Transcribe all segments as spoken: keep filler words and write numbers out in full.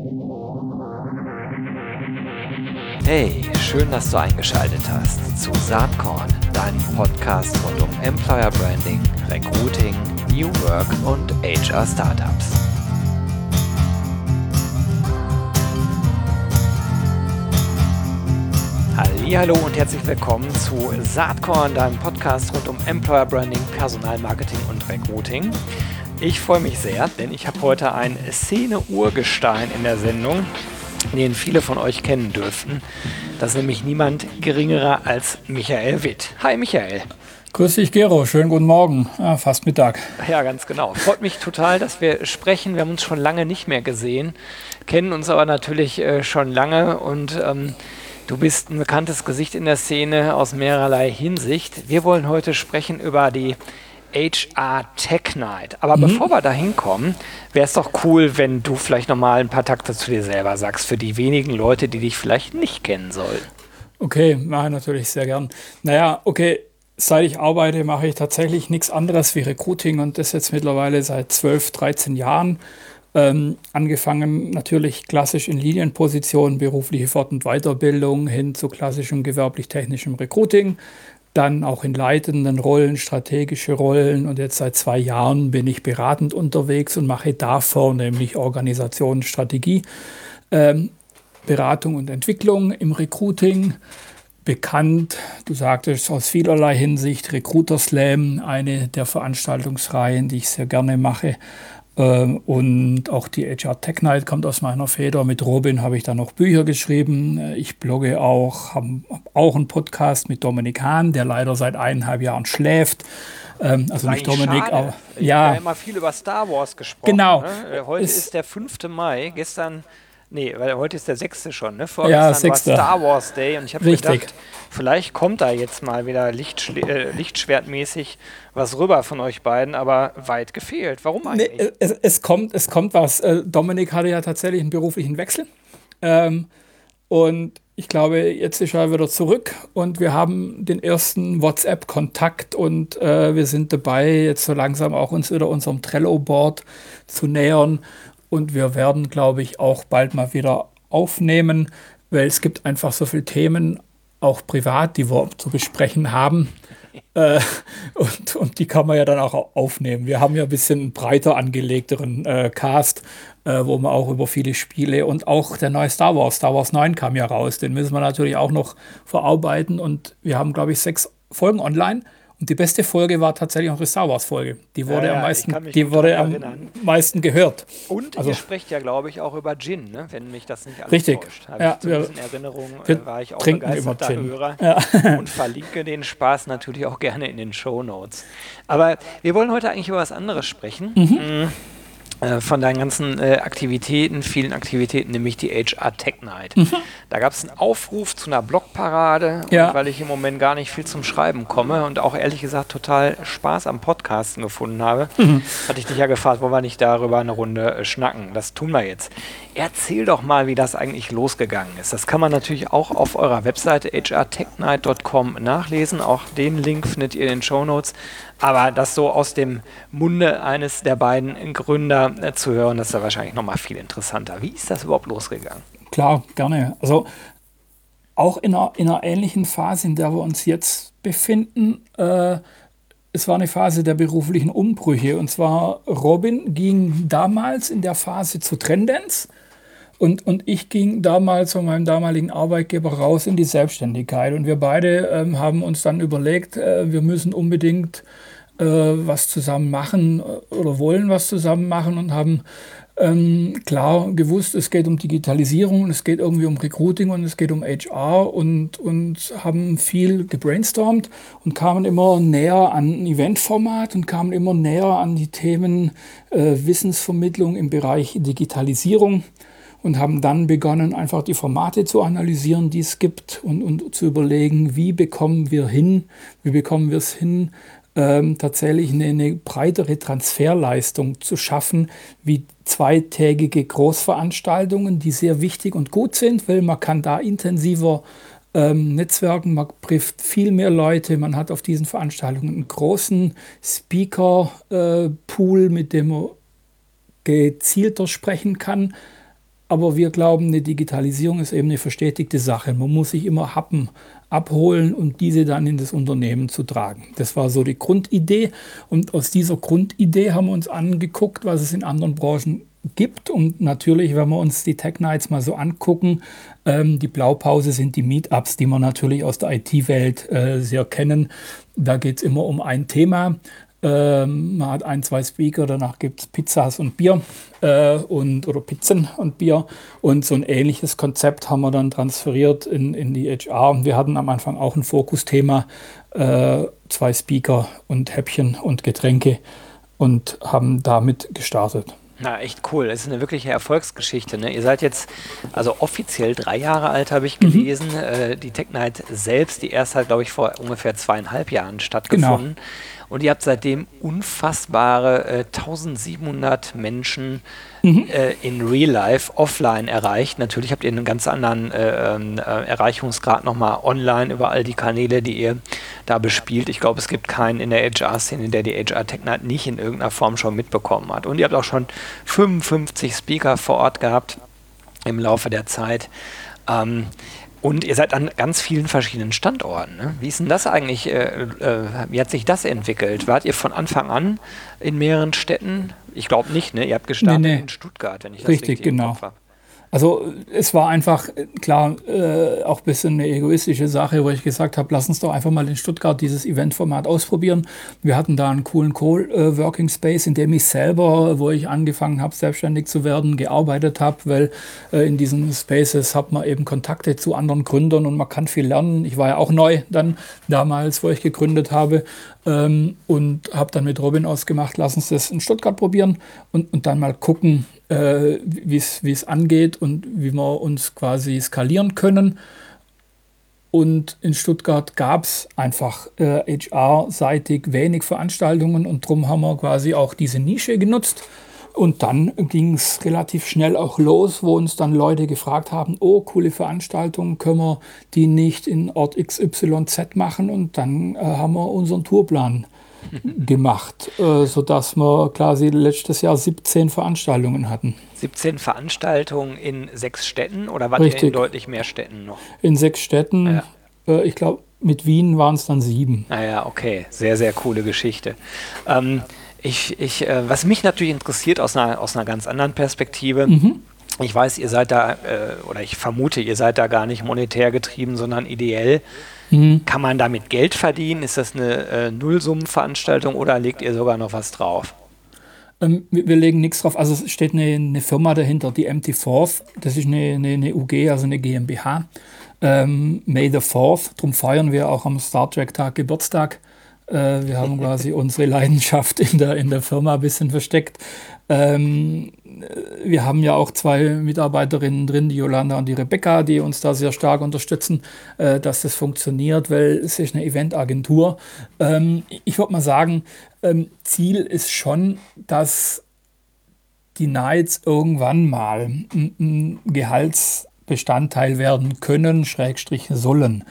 Hey, schön, dass du eingeschaltet hast zu Saatkorn, deinem Podcast rund um Employer Branding, Recruiting, New Work und H R Startups. Hallihallo und herzlich willkommen zu Saatkorn, deinem Podcast rund um Employer Branding, Personalmarketing und Recruiting. Ich freue mich sehr, denn ich habe heute ein Szene-Urgestein in der Sendung, den viele von euch kennen dürften. Das ist nämlich niemand geringerer als Michael Witt. Hi Michael. Grüß dich Gero, schönen guten Morgen, ja, fast Mittag. Ja, ganz genau. Freut mich total, dass wir sprechen. Wir haben uns schon lange nicht mehr gesehen, kennen uns aber natürlich äh, schon lange und ähm, du bist ein bekanntes Gesicht in der Szene aus mehrerlei Hinsicht. Wir wollen heute sprechen über die H R Tech Night. Aber mhm. bevor wir da hinkommen, wäre es doch cool, wenn du vielleicht nochmal ein paar Takte zu dir selber sagst, für die wenigen Leute, die dich vielleicht nicht kennen sollen. Okay, mache ich natürlich sehr gern. Naja, okay, seit ich arbeite, mache ich tatsächlich nichts anderes wie Recruiting und das jetzt mittlerweile seit zwölf, dreizehn Jahren. Ähm, angefangen natürlich klassisch in Linienpositionen, berufliche Fort- und Weiterbildung hin zu klassischem gewerblich-technischem Recruiting. Dann auch in leitenden Rollen, strategische Rollen und jetzt seit zwei Jahren bin ich beratend unterwegs und mache davor nämlich Organisation, Strategie, ähm, Beratung und Entwicklung im Recruiting. Bekannt, du sagtest aus vielerlei Hinsicht, Recruiter Slam, eine der Veranstaltungsreihen, die ich sehr gerne mache. Und auch die H R Tech Night kommt aus meiner Feder. Mit Robin habe ich da noch Bücher geschrieben. Ich blogge auch, habe auch einen Podcast mit Dominik Hahn, der leider seit eineinhalb Jahren schläft. Also nicht Dominik, schade. aber Ich ja. habe ja immer viel über Star Wars gesprochen. Genau. Ne? Heute ist, ist der fünfte Mai. Gestern, nee, weil heute ist der sechste schon. Ne? Ja, Vorgestern war Star Wars Day und ich habe gedacht, vielleicht kommt da jetzt mal wieder Lichtschle- äh, Lichtschwertmäßig was rüber von euch beiden, aber weit gefehlt. Warum eigentlich? Nee, es, es, kommt, es kommt was. Dominik hatte ja tatsächlich einen beruflichen Wechsel. Ähm, und ich glaube, jetzt ist er wieder zurück und wir haben den ersten WhatsApp-Kontakt und äh, wir sind dabei, jetzt so langsam auch uns wieder unserem Trello-Board zu nähern. Und wir werden, glaube ich, auch bald mal wieder aufnehmen, weil es gibt einfach so viele Themen, auch privat, die wir zu besprechen haben. Äh, und, und die kann man ja dann auch aufnehmen. Wir haben ja ein bisschen einen breiter angelegteren äh, Cast, äh, wo man auch über viele Spiele und auch der neue Star Wars, Star Wars neun kam ja raus, den müssen wir natürlich auch noch verarbeiten und wir haben, glaube ich, sechs Folgen online. Und die beste Folge war tatsächlich auch die Star Wars Folge. Die wurde ja, ja, am meisten, die wurde am meisten gehört. Und also, ihr sprecht ja, glaube ich, auch über Gin, ne? Wenn mich das nicht alles richtig. täuscht. Habe ja, ich zumindest in Erinnerung, wir war ich auch trinken begeisterter immer Gin. Hörer ja. und verlinke den Spaß natürlich auch gerne in den Shownotes. Aber wir wollen heute eigentlich über was anderes sprechen. Mhm. Von deinen ganzen äh, Aktivitäten, vielen Aktivitäten, nämlich die H R Tech Night. Mhm. Da gab es einen Aufruf zu einer Blogparade, ja. und weil ich im Moment gar nicht viel zum Schreiben komme und auch ehrlich gesagt total Spaß am Podcasten gefunden habe, mhm. hatte ich dich ja gefragt, wollen wir nicht darüber eine Runde äh, schnacken. Das tun wir jetzt. Erzähl doch mal, wie das eigentlich losgegangen ist. Das kann man natürlich auch auf eurer Webseite h r tech night dot com nachlesen. Auch den Link findet ihr in den Shownotes. Aber das so aus dem Munde eines der beiden Gründer äh, zu hören, das ist ja wahrscheinlich nochmal viel interessanter. Wie ist das überhaupt losgegangen? Klar, gerne. Also auch in einer, in einer ähnlichen Phase, in der wir uns jetzt befinden, äh, es war eine Phase der beruflichen Umbrüche. Und zwar Robin ging damals in der Phase zu Trendance. Und, und ich ging damals von meinem damaligen Arbeitgeber raus in die Selbstständigkeit. Und wir beide ähm, haben uns dann überlegt, äh, wir müssen unbedingt äh, was zusammen machen oder wollen was zusammen machen und haben ähm, klar gewusst, es geht um Digitalisierung, es geht irgendwie um Recruiting und es geht um H R und, und haben viel gebrainstormt und kamen immer näher an ein Eventformat und kamen immer näher an die Themen äh, Wissensvermittlung im Bereich Digitalisierung. Und haben dann begonnen, einfach die Formate zu analysieren, die es gibt und, und zu überlegen, wie bekommen wir hin, wie bekommen wir es hin, ähm, tatsächlich eine, eine breitere Transferleistung zu schaffen, wie zweitägige Großveranstaltungen, die sehr wichtig und gut sind, weil man kann da intensiver ähm, netzwerken, man trifft viel mehr Leute, man hat auf diesen Veranstaltungen einen großen Speaker-Pool, äh, mit dem man gezielter sprechen kann. aber wir glauben, eine Digitalisierung ist eben eine verstetigte Sache. Man muss sich immer Happen abholen und diese dann in das Unternehmen zu tragen. Das war so die Grundidee. Und aus dieser Grundidee haben wir uns angeguckt, was es in anderen Branchen gibt. Und natürlich, wenn wir uns die Tech Nights mal so angucken, ähm, die Blaupause sind die Meetups, die wir natürlich aus der I T-Welt äh, sehr kennen. Da geht es immer um ein Thema. Ähm, man hat ein, zwei Speaker, danach gibt es Pizzas und Bier äh, und, oder Pizzen und Bier. Und so ein ähnliches Konzept haben wir dann transferiert in, in die H R. Und wir hatten am Anfang auch ein Fokusthema, äh, zwei Speaker und Häppchen und Getränke und haben damit gestartet. Na, echt cool. Das ist eine wirkliche Erfolgsgeschichte. Ne? Ihr seid jetzt also offiziell drei Jahre alt, habe ich gelesen. Mhm. Äh, die Tech Night selbst, die erste hat, glaube ich, vor ungefähr zweieinhalb Jahren stattgefunden. Genau. Und ihr habt seitdem unfassbare äh, eintausendsiebenhundert Menschen mhm. äh, in Real Life offline erreicht. Natürlich habt ihr einen ganz anderen äh, äh, Erreichungsgrad nochmal online über all die Kanäle, die ihr da bespielt. Ich glaube, es gibt keinen in der H R-Szene, der die H R Tech Night nicht in irgendeiner Form schon mitbekommen hat. Und ihr habt auch schon fünfundfünfzig Speaker vor Ort gehabt im Laufe der Zeit. Ähm, Und ihr seid an ganz vielen verschiedenen Standorten. Ne? Wie ist denn das eigentlich, äh, äh, wie hat sich das entwickelt? Wart ihr von Anfang an in mehreren Städten? Ich glaube nicht, ne? Ihr habt gestartet nee, nee. in Stuttgart, wenn ich das richtig, richtig genau. im Kopf habe. Also es war einfach, klar, äh, auch ein bisschen eine egoistische Sache, wo ich gesagt habe, lass uns doch einfach mal in Stuttgart dieses Eventformat ausprobieren. Wir hatten da einen coolen Co-Working Space, in dem ich selber, wo ich angefangen habe, selbstständig zu werden, gearbeitet habe, weil äh, in diesen Spaces hat man eben Kontakte zu anderen Gründern und man kann viel lernen. Ich war ja auch neu dann damals, wo ich gegründet habe. Ähm, und habe dann mit Robin ausgemacht, lass uns das in Stuttgart probieren und, und dann mal gucken, äh, wie es angeht und wie wir uns quasi skalieren können. Und in Stuttgart gab es einfach äh, H R-seitig wenig Veranstaltungen und darum haben wir quasi auch diese Nische genutzt. Und dann ging es relativ schnell auch los, wo uns dann Leute gefragt haben, oh, coole Veranstaltungen, können wir die nicht in Ort X Y Z machen? Und dann äh, haben wir unseren Tourplan gemacht, äh, sodass wir quasi letztes Jahr siebzehn Veranstaltungen hatten. siebzehn Veranstaltungen in sechs Städten oder wart ihr in deutlich mehr Städten noch? In sechs Städten, ja. äh, ich glaube mit Wien waren es dann sieben. Naja, okay, sehr, sehr coole Geschichte. Ähm, Ich, ich, äh, was mich natürlich interessiert aus einer, aus einer ganz anderen Perspektive, mhm. ich weiß, ihr seid da, äh, oder ich vermute, ihr seid da gar nicht monetär getrieben, sondern ideell. Mhm. Kann man damit Geld verdienen? Ist das eine äh, Nullsummenveranstaltung oder legt ihr sogar noch was drauf? Ähm, wir, wir legen nichts drauf. Also es steht eine, eine Firma dahinter, die Empty Fourth. Das ist eine, eine, eine U G, also eine GmbH. Ähm, May the Fourth. Darum feiern wir auch am Star Trek Tag Geburtstag. Wir haben quasi unsere Leidenschaft in der, in der Firma ein bisschen versteckt. Ähm, wir haben ja auch zwei Mitarbeiterinnen drin, die Jolanda und die Rebecca, die uns da sehr stark unterstützen, äh, dass das funktioniert, weil es ist eine Eventagentur. Ähm, ich würde mal sagen, ähm, Ziel ist schon, dass die Nights irgendwann mal ein, ein Gehaltsbestandteil werden können, Schrägstrich sollen.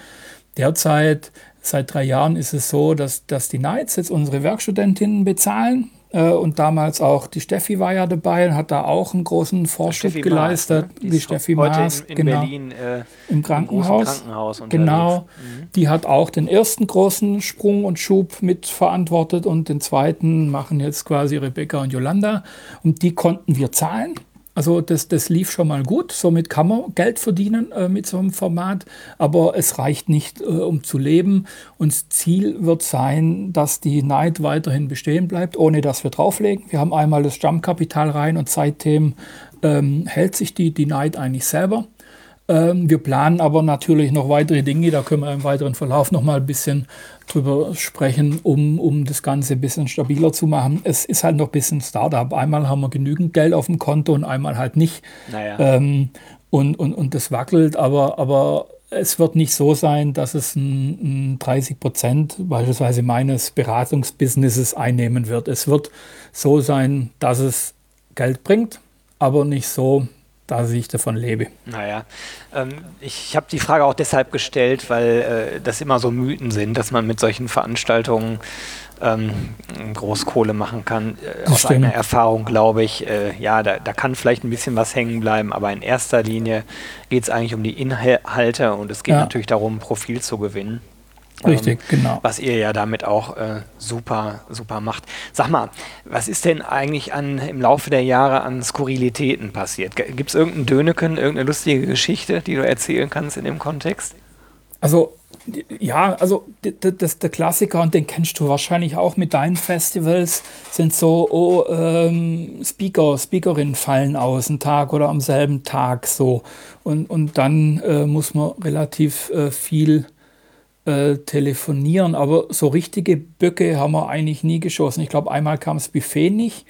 Derzeit Seit drei Jahren ist es so, dass, dass die Nights jetzt unsere Werkstudentinnen bezahlen. Äh, und damals auch die Steffi war ja dabei und hat da auch einen großen Fortschritt geleistet. Maas, ne? Die, die Steffi heute Maas, in, in genau, Berlin äh, im Krankenhaus. Krankenhaus genau, mhm. Die hat auch den ersten großen Sprung und Schub mitverantwortet und den zweiten machen jetzt quasi Rebecca und Jolanda. Und die konnten wir zahlen. Also das, das lief schon mal gut, somit kann man Geld verdienen äh, mit so einem Format, aber es reicht nicht, äh, um zu leben. Und das Ziel wird sein, dass die Night weiterhin bestehen bleibt, ohne dass wir drauflegen. Wir haben einmal das Stammkapital rein und seitdem ähm, hält sich die, die Night eigentlich selber. Ähm, wir planen aber natürlich noch weitere Dinge, da können wir im weiteren Verlauf noch mal ein bisschen drüber sprechen, um, um das Ganze ein bisschen stabiler zu machen. Es ist halt noch ein bisschen Startup. Einmal haben wir genügend Geld auf dem Konto und einmal halt nicht. Naja. Ähm, und, und, und das wackelt, aber, aber es wird nicht so sein, dass es ein, ein dreißig Prozent beispielsweise meines Beratungsbusinesses einnehmen wird. Es wird so sein, dass es Geld bringt, aber nicht so, dass ich davon lebe. Naja, ähm, ich habe die Frage auch deshalb gestellt, weil äh, das immer so Mythen sind, dass man mit solchen Veranstaltungen ähm, Großkohle machen kann. Äh, aus stimmt. eigener Erfahrung glaube ich, äh, ja, da, da kann vielleicht ein bisschen was hängen bleiben, aber in erster Linie geht es eigentlich um die Inhalte und es geht Ja. natürlich darum, Profil zu gewinnen. Richtig, Ähm, genau. Was ihr ja damit auch äh, super, super macht. Sag mal, was ist denn eigentlich an, im Laufe der Jahre an Skurrilitäten passiert? Gibt es irgendeinen Döneken, irgendeine lustige Geschichte, die du erzählen kannst in dem Kontext? Also, d- ja, also d- d- das, der Klassiker, und den kennst du wahrscheinlich auch mit deinen Festivals, sind so, oh, ähm, Speaker, Speakerinnen fallen aus, einen Tag oder am selben Tag so. Und, und dann äh, muss man relativ äh, viel äh, telefonieren, aber so richtige Böcke haben wir eigentlich nie geschossen. Ich glaube, einmal kam das Buffet nicht.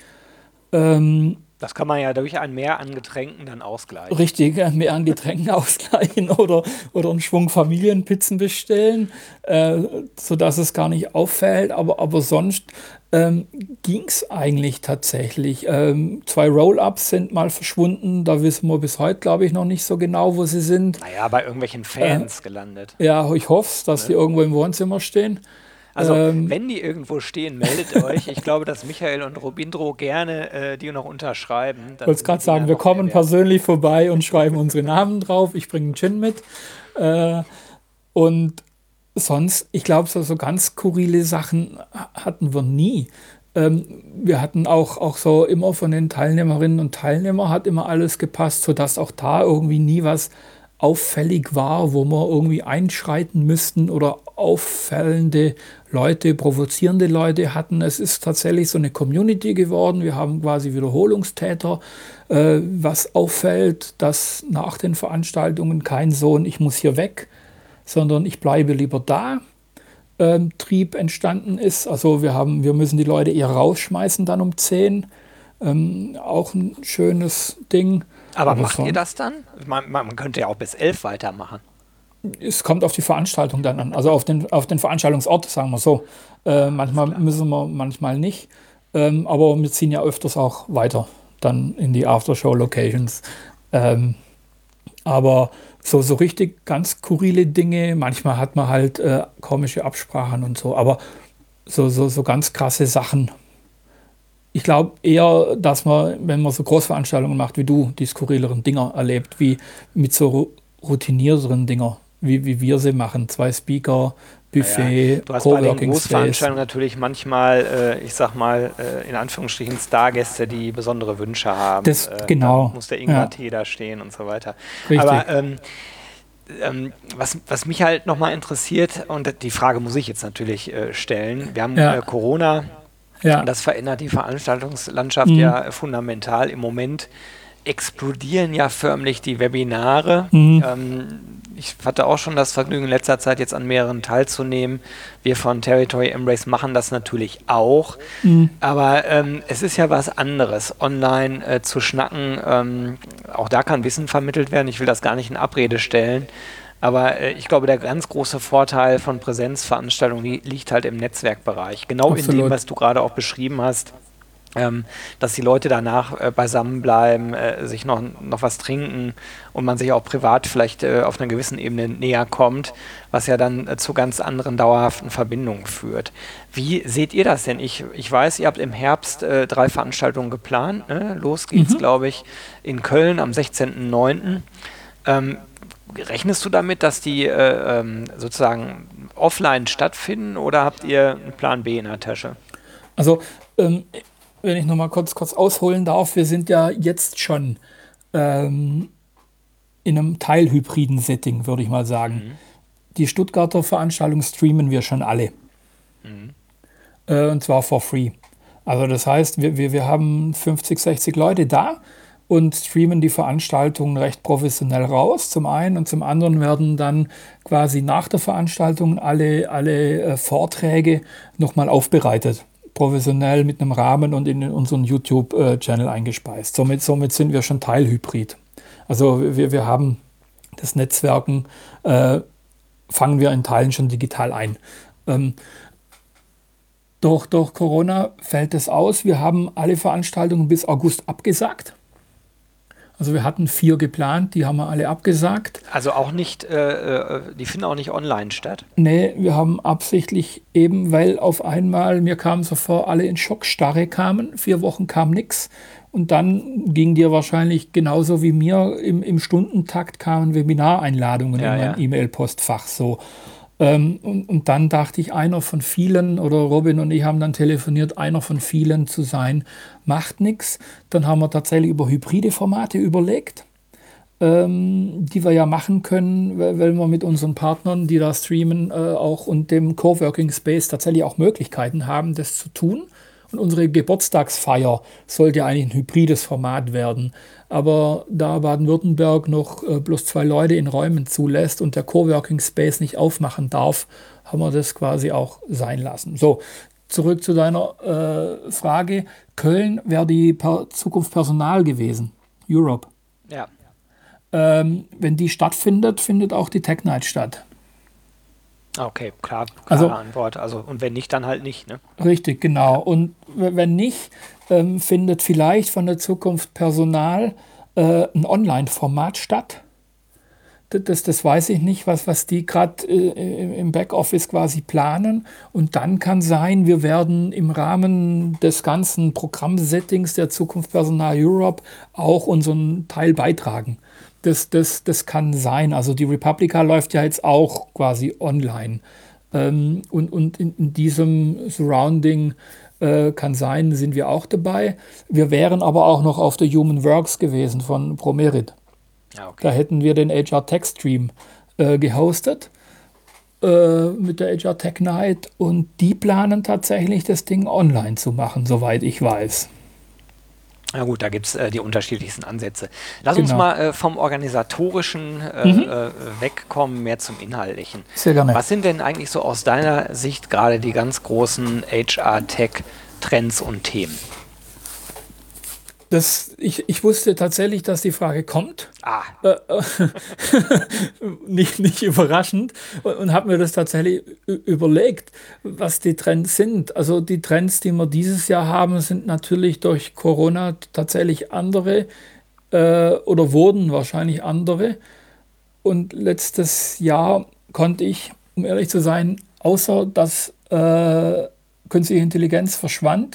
Ähm, Das kann man ja durch ein Mehr an Getränken dann ausgleichen. Richtig, äh, mehr an Getränken ausgleichen oder, oder einen Schwung Familienpizzen bestellen, äh, sodass es gar nicht auffällt. Aber, aber sonst ähm, ging es eigentlich tatsächlich. Ähm, zwei Roll-Ups sind mal verschwunden. Da wissen wir bis heute, glaube ich, noch nicht so genau, wo sie sind. Naja, bei irgendwelchen Fans gelandet. Ja, ich hoffe, dass die irgendwo im Wohnzimmer stehen. Also, Ähm, wenn die irgendwo stehen, meldet euch. Ich glaube, dass Michael und Robindro gerne äh, die noch unterschreiben. Ich Dann wollte sind gerade die sagen, ja wir noch kommen mehr wert. persönlich vorbei und schreiben unsere Namen drauf. Ich bringe einen Gin mit. Äh, und sonst, ich glaube, so, so ganz skurrile Sachen hatten wir nie. Ähm, wir hatten auch, auch so immer von den Teilnehmerinnen und Teilnehmern hat immer alles gepasst, sodass auch da irgendwie nie was auffällig war, wo wir irgendwie einschreiten müssten oder auffällende Leute, provozierende Leute hatten. Es ist tatsächlich so eine Community geworden. Wir haben quasi Wiederholungstäter. Äh, was auffällt, dass nach den Veranstaltungen kein Sohn, ich muss hier weg, sondern ich bleibe lieber da, ähm, Trieb entstanden ist. Also wir haben, wir müssen die Leute eher rausschmeißen dann um zehn. Ähm, auch ein schönes Ding. Aber Aber macht so- ihr das dann? Man, man könnte ja auch bis elf weitermachen. Es kommt auf die Veranstaltung dann an, also auf den, auf den Veranstaltungsort, sagen wir so. Äh, manchmal klar. müssen wir, manchmal nicht. Ähm, aber wir ziehen ja öfters auch weiter dann in die Aftershow-Locations. Ähm, aber so, so richtig ganz skurrile Dinge, manchmal hat man halt äh, komische Absprachen und so, aber so, so, so ganz krasse Sachen. Ich glaube eher, dass man, wenn man so Großveranstaltungen macht wie du, die skurrileren Dinger erlebt, wie mit so ru- routinierteren Dinger, wie, wie wir sie machen. Zwei Speaker, Buffet, Du hast bei den Coworking Space. Großveranstaltungen natürlich manchmal, äh, ich sag mal, äh, in Anführungsstrichen Stargäste, die besondere Wünsche haben. Das- äh, genau, Dann muss der Ingwer ja. Tee da stehen und so weiter. Richtig. Aber ähm, ähm, was, was mich halt nochmal interessiert, und die Frage muss ich jetzt natürlich äh, stellen, wir haben Ja. äh, Corona, Ja, und das verändert die Veranstaltungslandschaft Mhm. ja fundamental. Im Moment explodieren ja förmlich die Webinare. Mhm. Ähm, ich hatte auch schon das Vergnügen, in letzter Zeit jetzt an mehreren teilzunehmen. Wir von Territory Embrace machen das natürlich auch. Mhm. Aber ähm, es ist ja was anderes, online äh, zu schnacken. Ähm, auch da kann Wissen vermittelt werden. Ich will das gar nicht in Abrede stellen. Aber äh, ich glaube, der ganz große Vorteil von Präsenzveranstaltungen li liegt halt im Netzwerkbereich. Genau in dem, Absolut. was du gerade auch beschrieben hast, ähm, dass die Leute danach äh, beisammen bleiben, äh, sich noch, noch was trinken und man sich auch privat vielleicht äh, auf einer gewissen Ebene näher kommt, was ja dann äh, zu ganz anderen dauerhaften Verbindungen führt. Wie seht ihr das denn? Ich, ich weiß, ihr habt im Herbst äh, drei Veranstaltungen geplant. Ne? Los geht's, Mhm. glaube ich, in Köln am sechzehnten neunten Ähm, rechnest du damit, dass die äh, ähm, sozusagen offline stattfinden oder habt ihr einen Plan B in der Tasche? Also, ähm, wenn ich noch mal kurz, kurz ausholen darf, wir sind ja jetzt schon ähm, in einem teilhybriden Setting, würde ich mal sagen. Die Stuttgarter Veranstaltung streamen wir schon alle. Äh, und zwar for free. Also das heißt, wir, wir, wir haben fünfzig, sechzig Leute da und streamen die Veranstaltung recht professionell raus, zum einen. Und zum anderen werden dann quasi nach der Veranstaltung alle, alle äh, Vorträge nochmal aufbereitet. Professionell mit einem Rahmen und in unseren YouTube-Channel eingespeist. Somit, somit sind wir schon teilhybrid. Also wir, wir haben das Netzwerken, äh, fangen wir in Teilen schon digital ein. Ähm, durch, durch Corona fällt es aus. Wir haben alle Veranstaltungen bis August abgesagt. Also wir hatten vier geplant, die haben wir alle abgesagt. Also auch nicht, äh, die finden auch nicht online statt? Nee, wir haben absichtlich eben, weil auf einmal, mir kam so vor, alle in Schockstarre kamen, vier Wochen kam nichts. Und dann ging dir wahrscheinlich genauso wie mir im, im Stundentakt kamen Webinareinladungen Ja, in mein ja. E-Mail-Postfach so. Ähm, und, und dann dachte ich, einer von vielen, oder Robin und ich haben dann telefoniert, einer von vielen zu sein, macht nichts. Dann haben wir tatsächlich über hybride Formate überlegt, ähm, die wir ja machen können, weil, weil wir mit unseren Partnern, die da streamen, äh, auch und dem Coworking Space tatsächlich auch Möglichkeiten haben, das zu tun. Und unsere Geburtstagsfeier sollte eigentlich ein hybrides Format werden. Aber da Baden-Württemberg noch äh, bloß zwei Leute in Räumen zulässt und der Coworking Space nicht aufmachen darf, haben wir das quasi auch sein lassen. So, zurück zu deiner äh, Frage. Köln wäre die per Zukunft Personal gewesen. Europe. Ja. Ähm, wenn die stattfindet, findet auch die Tech Night statt. Okay, klar, klare Also- Antwort. Also, und wenn nicht, dann halt nicht, ne? Richtig, genau. Und w- wenn nicht, ähm, findet vielleicht von der Zukunft Personal äh, ein Online-Format statt. D- Das, das weiß ich nicht, was, was die gerade äh, im Backoffice quasi planen. Und dann kann sein, wir werden im Rahmen des ganzen Programmsettings der Zukunft Personal Europe auch unseren Teil beitragen. Das, das, das kann sein. Also die Republica läuft ja jetzt auch quasi online. Ähm, und und in, in diesem Surrounding äh, kann sein, sind wir auch dabei. Wir wären aber auch noch auf der Human Works gewesen von Promerit. Ja, okay. Da hätten wir den H R Tech Stream äh, gehostet äh, mit der H R Tech Night und die planen tatsächlich das Ding online zu machen, soweit ich weiß. Na gut, da gibt es äh, die unterschiedlichsten Ansätze. Lass uns Genau. mal äh, vom Organisatorischen äh, Mhm. äh, wegkommen, mehr zum Inhaltlichen. Sehr gerne. Was sind denn eigentlich so aus deiner Sicht gerade die ganz großen H R-Tech-Trends und Themen? Das, ich, ich wusste tatsächlich, dass die Frage kommt. Ah, Äh, nicht, nicht überraschend und, und habe mir das tatsächlich ü- überlegt, was die Trends sind. Also die Trends, die wir dieses Jahr haben, sind natürlich durch Corona tatsächlich andere äh, oder wurden wahrscheinlich andere. Und letztes Jahr konnte ich, um ehrlich zu sein, außer dass äh, künstliche Intelligenz verschwand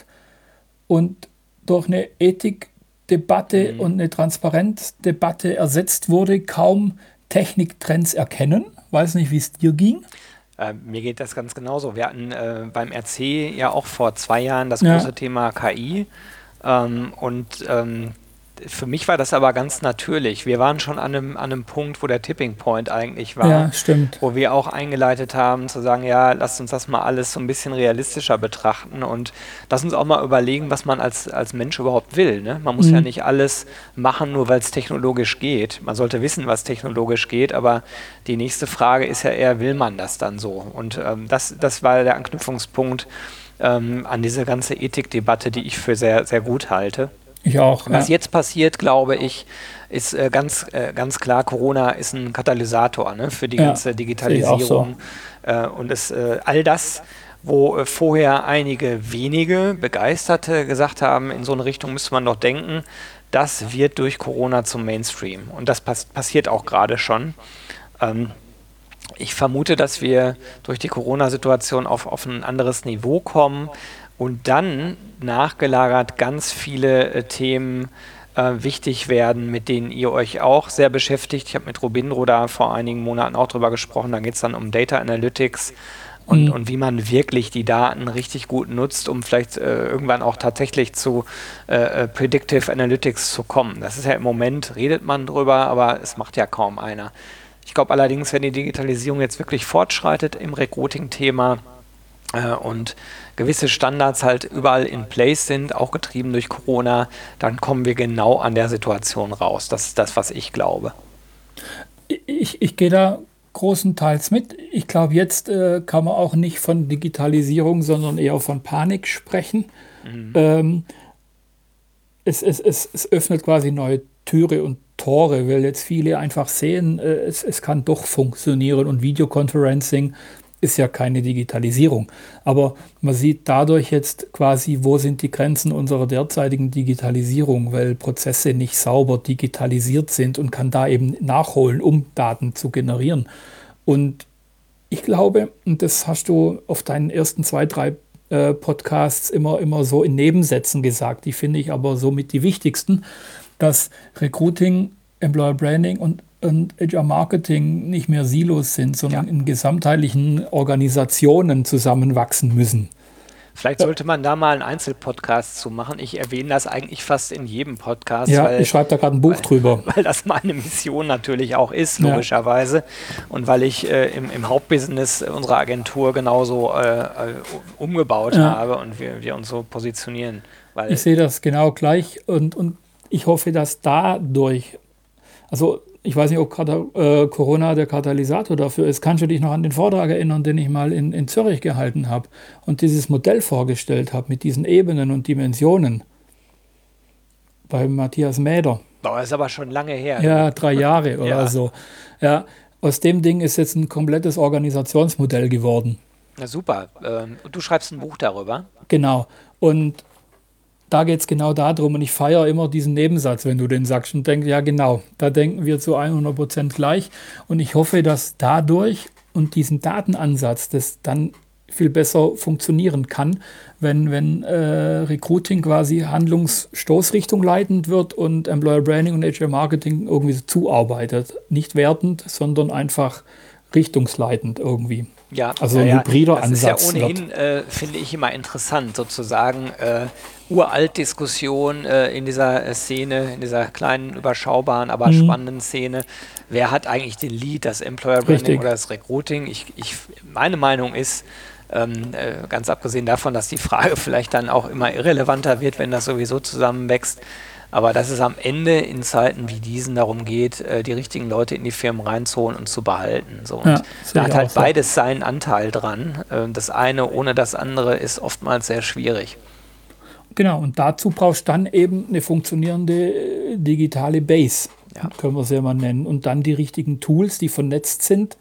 und durch eine Ethikdebatte Mhm. und eine Transparenzdebatte ersetzt wurde, kaum Techniktrends erkennen. Weiß nicht, wie es dir ging. äh, mir geht das ganz genauso. Wir hatten äh, beim R C ja auch vor zwei Jahren das Ja. große Thema K I. Ähm, und ähm, für mich war das aber ganz natürlich. Wir waren schon an einem, an einem Punkt, wo der Tipping Point eigentlich war. Ja, stimmt. Wo wir auch eingeleitet haben, zu sagen, ja, lasst uns das mal alles so ein bisschen realistischer betrachten und lass uns auch mal überlegen, was man als, als Mensch überhaupt will. Ne? Man muss Mhm. ja nicht alles machen, nur weil es technologisch geht. Man sollte wissen, was technologisch geht, aber die nächste Frage ist ja eher, will man das dann so? Und ähm, das, das war der Anknüpfungspunkt ähm, an diese ganze Ethikdebatte, die ich für sehr, sehr gut halte. Ich auch. Was Ja. jetzt passiert, glaube ich, ist äh, ganz, äh, ganz klar, Corona ist ein Katalysator, ne, für die Ja, ganze sehe ich auch Digitalisierung. Äh, und es, äh, all das, wo äh, vorher einige wenige Begeisterte gesagt haben, in so eine Richtung müsste man doch denken, das wird durch Corona zum Mainstream. Und das pass passiert auch gerade schon. Ähm, ich vermute, dass wir durch die Corona-Situation auf, auf ein anderes Niveau kommen und dann nachgelagert ganz viele äh, Themen äh, wichtig werden, mit denen ihr euch auch sehr beschäftigt. Ich habe mit Robindro da vor einigen Monaten auch drüber gesprochen. Da geht es dann um Data Analytics und, Mhm. und wie man wirklich die Daten richtig gut nutzt, um vielleicht äh, irgendwann auch tatsächlich zu äh, äh, Predictive Analytics zu kommen. Das ist ja im Moment, redet man drüber, aber es macht ja kaum einer. Ich glaube allerdings, wenn die Digitalisierung jetzt wirklich fortschreitet im Recruiting-Thema äh, und gewisse Standards halt überall in place sind, auch getrieben durch Corona, dann kommen wir genau an der Situation raus. Das ist das, was ich glaube. Ich, ich gehe da großenteils mit. Ich glaube, jetzt äh, kann man auch nicht von Digitalisierung, sondern eher von Panik sprechen. Mhm. Ähm, es, es, es, es öffnet quasi neue Türe und Tore, weil jetzt viele einfach sehen, äh, es, es kann doch funktionieren und Videoconferencing ist ja keine Digitalisierung. Aber man sieht dadurch jetzt quasi, wo sind die Grenzen unserer derzeitigen Digitalisierung, weil Prozesse nicht sauber digitalisiert sind und kann da eben nachholen, um Daten zu generieren. Und ich glaube, und das hast du auf deinen ersten zwei, drei äh, Podcasts immer, immer so in Nebensätzen gesagt, die finde ich aber somit die wichtigsten, dass Recruiting, Employer Branding und und H R-Marketing nicht mehr Silos sind, sondern ja. in gesamtheitlichen Organisationen zusammenwachsen müssen. Vielleicht sollte man da mal einen Einzelpodcast zu machen. Ich erwähne das eigentlich fast in jedem Podcast. Ja, weil, ich schreibe da gerade ein Buch weil, drüber. Weil das meine Mission natürlich auch ist, logischerweise. Ja. Und weil ich äh, im, im Hauptbusiness unserer Agentur genauso äh, umgebaut ja. habe und wir, wir uns so positionieren. Weil ich sehe das genau gleich und, und ich hoffe, dass dadurch, also ich weiß nicht, ob Kata- äh, Corona der Katalysator dafür ist. Kannst du dich noch an den Vortrag erinnern, den ich mal in, in Zürich gehalten habe und dieses Modell vorgestellt habe mit diesen Ebenen und Dimensionen bei Matthias Mäder? Boah, ist aber schon lange her. Ja, drei Jahre oder ja. so. Ja, aus dem Ding ist jetzt ein komplettes Organisationsmodell geworden. Na super. Ähm, du schreibst ein Buch darüber. Genau. Und da geht es genau darum und ich feiere immer diesen Nebensatz, wenn du den sagst und denke, ja genau, da denken wir zu hundert Prozent gleich und ich hoffe, dass dadurch und diesen Datenansatz das dann viel besser funktionieren kann, wenn, wenn äh, Recruiting quasi Handlungsstoßrichtung leitend wird und Employer Branding und H R-Marketing irgendwie so zuarbeitet. Nicht wertend, sondern einfach richtungsleitend irgendwie. Ja, also ja, ein ja. hybrider das Ansatz. Das ist ja ohnehin, äh, finde ich, immer interessant, sozusagen äh, Uralt-Diskussion äh, in dieser äh, Szene, in dieser kleinen, überschaubaren, aber mhm. spannenden Szene. Wer hat eigentlich den Lead, das Employer Branding Richtig. Oder das Recruiting? Ich, ich, meine Meinung ist, ähm, äh, ganz abgesehen davon, dass die Frage vielleicht dann auch immer irrelevanter wird, wenn das sowieso zusammenwächst, aber dass es am Ende in Zeiten wie diesen darum geht, äh, die richtigen Leute in die Firmen reinzuholen und zu behalten. So. Und ja, da hat halt beides so. seinen Anteil dran. Äh, das eine ohne das andere ist oftmals sehr schwierig. Genau, und dazu brauchst du dann eben eine funktionierende äh, digitale Base, ja. können wir es ja mal nennen. Und dann die richtigen Tools, die vernetzt sind,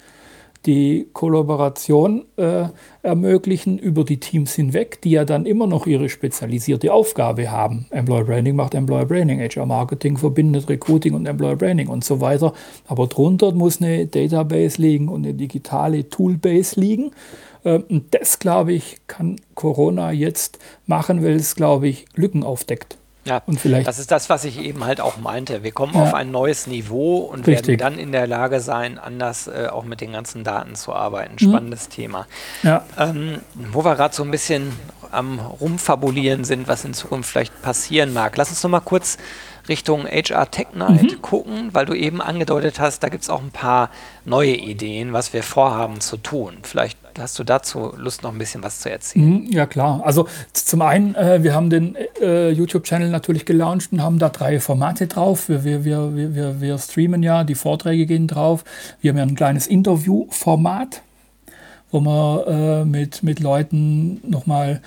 die Kollaboration äh, ermöglichen über die Teams hinweg, die ja dann immer noch ihre spezialisierte Aufgabe haben. Employer Branding macht Employer Branding, H R-Marketing verbindet Recruiting und Employer Branding und so weiter. Aber drunter muss eine Database liegen und eine digitale Toolbase liegen. Äh, und das, glaube ich, kann Corona jetzt machen, weil es, glaube ich, Lücken aufdeckt. Ja, und vielleicht das ist das, was ich eben halt auch meinte. Wir kommen ja. auf ein neues Niveau und Richtig. werden dann in der Lage sein, anders äh, auch mit den ganzen Daten zu arbeiten. Spannendes mhm. Thema. Ja. Ähm, wo wir gerade so ein bisschen am Rumfabulieren sind, was in Zukunft vielleicht passieren mag. Lass uns noch mal kurz Richtung H R Tech Night mhm. gucken, weil du eben angedeutet hast, da gibt es auch ein paar neue Ideen, was wir vorhaben zu tun. Vielleicht hast du dazu Lust, noch ein bisschen was zu erzählen. Mhm, ja, klar. Also zum einen, äh, wir haben den äh, YouTube-Channel natürlich gelauncht und haben da drei Formate drauf. Wir, wir, wir, wir, wir streamen ja, die Vorträge gehen drauf. Wir haben ja ein kleines Interview-Format, wo wir äh, mit, mit Leuten nochmal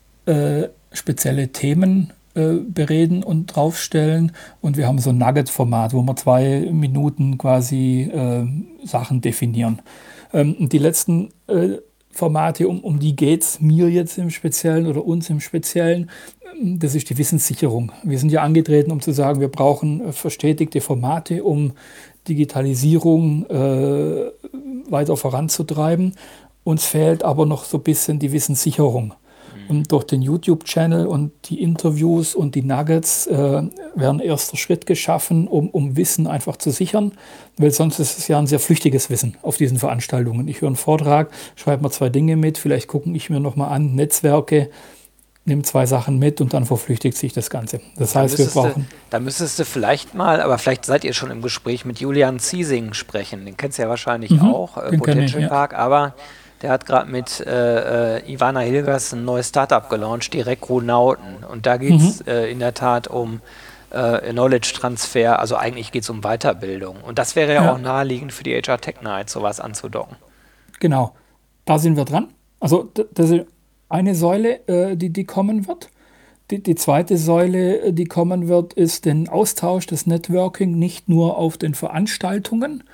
äh, spezielle Themen bereden und draufstellen und wir haben so ein Nugget-Format, wo wir zwei Minuten quasi äh, Sachen definieren. Ähm, die letzten äh, Formate, um, um die geht es mir jetzt im Speziellen oder uns im Speziellen, das ist die Wissenssicherung. Wir sind ja angetreten, um zu sagen, wir brauchen verstetigte Formate, um Digitalisierung äh, weiter voranzutreiben. Uns fehlt aber noch so ein bisschen die Wissenssicherung. Und durch den YouTube-Channel und die Interviews und die Nuggets äh, werden erster Schritt geschaffen, um, um Wissen einfach zu sichern, weil sonst ist es ja ein sehr flüchtiges Wissen auf diesen Veranstaltungen. Ich höre einen Vortrag, schreibe mir zwei Dinge mit, vielleicht gucke ich mir nochmal an, Netzwerke, nehme zwei Sachen mit und dann verflüchtigt sich das Ganze. Das da heißt, wir brauchen... Du, da müsstest du vielleicht mal, aber vielleicht seid ihr schon im Gespräch mit Julian Ziesing sprechen, den kennst du ja wahrscheinlich mhm, auch, äh, Potential ich, Park, ja. aber... Der hat gerade mit äh, äh, Ivana Hilgers ein neues Startup gelauncht, die Recrunauten. Und da geht es mhm. äh, in der Tat um äh, Knowledge-Transfer, also eigentlich geht es um Weiterbildung. Und das wäre ja, ja auch naheliegend für die H R Tech Night, sowas anzudocken. Genau, da sind wir dran. Also das ist eine Säule, äh, die, die kommen wird. Die, die zweite Säule, die kommen wird, ist den Austausch, das Networking, nicht nur auf den Veranstaltungen,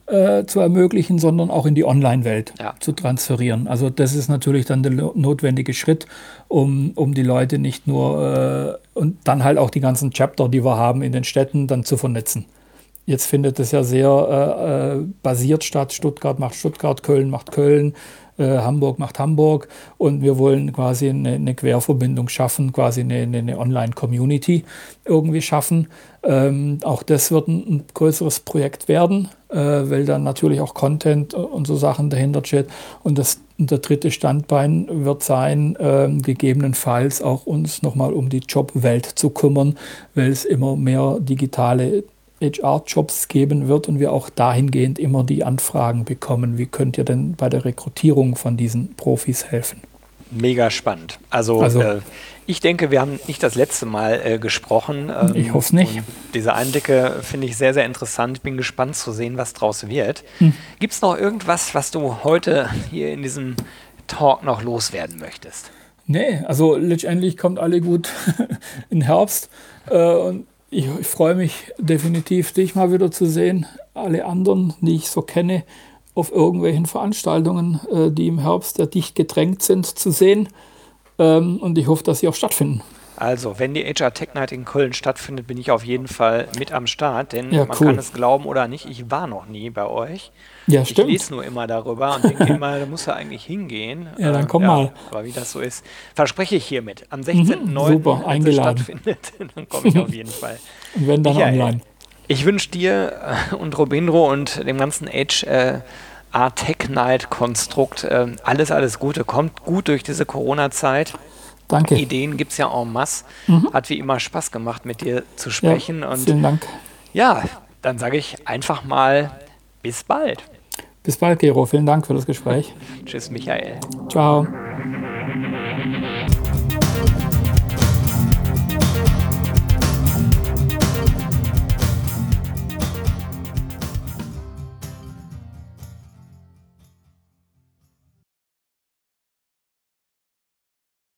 äh, zu ermöglichen, sondern auch in die Online-Welt Ja. zu transferieren. Also das ist natürlich dann der lo- notwendige Schritt, um, um die Leute nicht nur äh, und dann halt auch die ganzen Chapter, die wir haben in den Städten, dann zu vernetzen. Jetzt findet es ja sehr äh, äh, basiert statt. Stuttgart macht Stuttgart, Köln macht Köln, äh, Hamburg macht Hamburg. Und wir wollen quasi eine, eine Querverbindung schaffen, quasi eine, eine, eine Online-Community irgendwie schaffen. Ähm, auch das wird ein, ein größeres Projekt werden, äh, weil dann natürlich auch Content und so Sachen dahinter steht. Und das, der dritte Standbein wird sein, ähm, gegebenenfalls auch uns nochmal um die Jobwelt zu kümmern, weil es immer mehr digitale H R-Jobs geben wird und wir auch dahingehend immer die Anfragen bekommen. Wie könnt ihr denn bei der Rekrutierung von diesen Profis helfen? Mega spannend. Also, Also- äh, ich denke, wir haben nicht das letzte Mal äh, gesprochen. Ähm, Ich hoffe es nicht. und diese Einblicke finde ich sehr, sehr interessant. Ich bin gespannt zu sehen, was draus wird. Hm. Gibt es noch irgendwas, was du heute hier in diesem Talk noch loswerden möchtest? Nee, also letztendlich kommt alle gut in Herbst. Äh, und ich, ich freue mich definitiv, dich mal wieder zu sehen. Alle anderen, die ich so kenne, auf irgendwelchen Veranstaltungen, äh, die im Herbst ja dicht gedrängt sind, zu sehen. Ähm, und ich hoffe, dass sie auch stattfinden. Also, wenn die H R Tech Night in Köln stattfindet, bin ich auf jeden Fall mit am Start, denn Ja, man cool. kann es glauben oder nicht, ich war noch nie bei euch. Ja, Ich stimmt. lese nur immer darüber und denke immer, da muss er eigentlich hingehen. Ja, dann Äh, komm mal. Aber wie das so ist, verspreche ich hiermit. Am sechzehnten neunten super, wenn es eingeladen. stattfindet, dann komme ich auf jeden Fall. Und wenn dann Michael, online. Ich wünsche dir äh, und Robindro und dem ganzen H R Tech Night Konstrukt äh, alles, alles Gute. Kommt gut durch diese Corona-Zeit. Danke. Ideen gibt es ja en masse. Hat wie immer Spaß gemacht, mit dir zu Ja, sprechen. Und vielen Dank. ja, dann sage ich einfach mal bis bald. Bis bald, Gero. Vielen Dank für das Gespräch. Tschüss, Michael. Ciao.